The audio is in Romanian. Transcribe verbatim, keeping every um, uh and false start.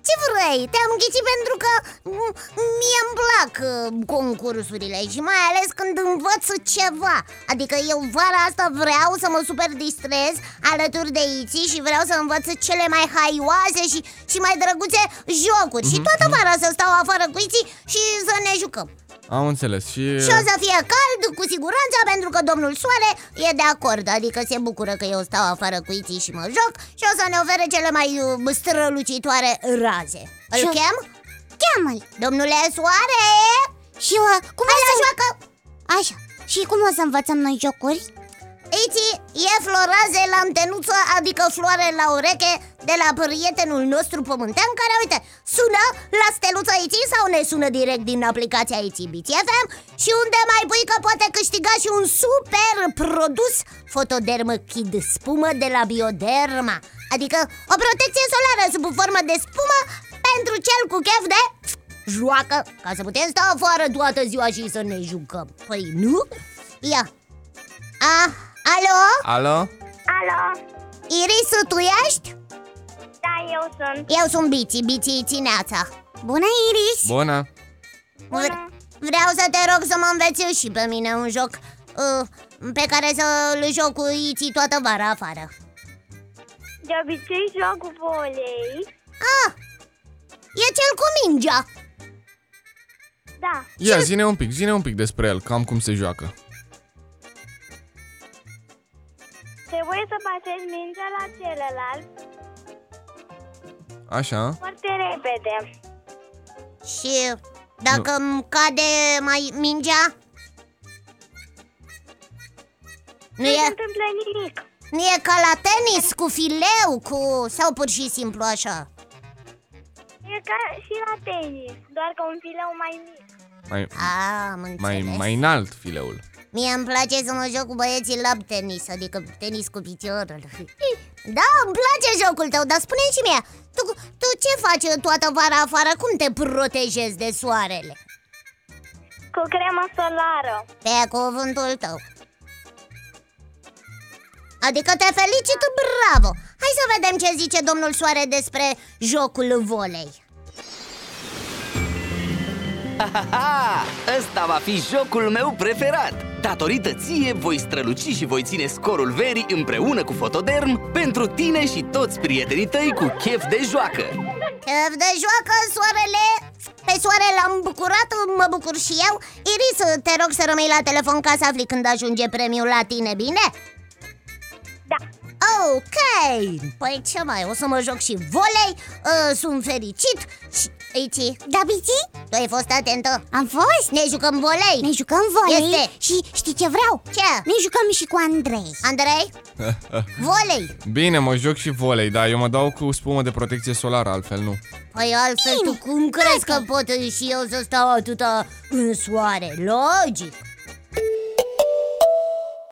Ce vrei? Te-am ghicit pentru că mie îmi plac concursurile și mai ales când învăț ceva. Adică eu vara asta vreau să mă super distrez alături de Iții și vreau să învăț cele mai haioase și, și mai drăguțe jocuri. mm-hmm. Și toată vara să stau afară cu Iții și să ne jucăm. Am înțeles și... Și o să fie cald, cu siguranță, pentru că domnul Soare e de acord. Adică se bucură că eu stau afară cu Iții și mă joc și o să ne ofere cele mai uh, strălucitoare raze. Îl Și- chem? Cheamă-l. Domnule Soare! Și uh, cum o Hai să... la joacă! Așa. Și cum o să învățăm noi jocuri? Iții, e floraze la antenuță, adică floare la ureche, de la prietenul nostru pământean, care, uite, sună la steluța Iții sau ne sună direct din aplicația Iții Bici F M și unde mai pui că poate câștiga și un super produs Photoderm Kid Spumă de la Bioderma. Adică o protecție solară sub formă de spumă pentru cel cu chef de joacă, ca să putem sta afară toată ziua și să ne jucăm. Păi nu? Ia. Ah, alo? Alo? Alo, Iris, tu ești? da, eu sunt. Eu sunt Bici, Bici Țineața. Bună, Iris. Bună. Vre- Vreau să te rog să mă înveți și pe mine un joc uh, pe care să-l joc cu Iții toată vara afară. De obicei joc cu volei. Ah, e cel cu mingea. Da, Ia, zine un pic, zine un pic despre el, cam cum se joacă. trebuie să pasezi mingea la celălalt Așa. foarte repede. Și dacă îmi cade mai mingea? Nu Nu se e, întâmplă nimic. nu e ca la tenis cu fileu cu, sau pur și simplu așa? E ca și la tenis, doar că un fileu mai mic. Mai, Ah, am mai, înțeles. mai înalt fileul. Mie îmi place să mă joc cu băieții la tenis, adică tenis cu piciorul. Da, îmi place jocul tău, dar spune-mi și mie, tu, tu ce faci toată vara afară? Cum te protejezi de soarele? Cu cremă solară. Pe cuvântul tău. Adică te felicit, bravo! Hai să vedem ce zice domnul Soare despre jocul volei. Ha-ha-ha! Ăsta va fi jocul meu preferat! Datorită ție voi străluci și voi ține scorul verii împreună cu Photoderm pentru tine și toți prietenii tăi cu chef de joacă! Chef de joacă, Soarele! Pe Soare l-am bucurat, mă bucur și eu. Iris, te rog să rămâi la telefon ca să afli când ajunge premiul la tine, bine? Da, Ok, păi ce mai, o să mă joc și volei, uh, sunt fericit și... Ici, Da, Bici? tu ai fost atentă? Am fost. Ne jucăm volei? Ne jucăm volei. Este. Și știi ce vreau? Ce? Ne jucăm și cu Andrei. Andrei? Volei? Bine, mă joc și volei, dar eu mă dau cu spumă de protecție solară, altfel nu. Păi altfel tu cum crezi că pot și eu să stau atâta în soare? Logic.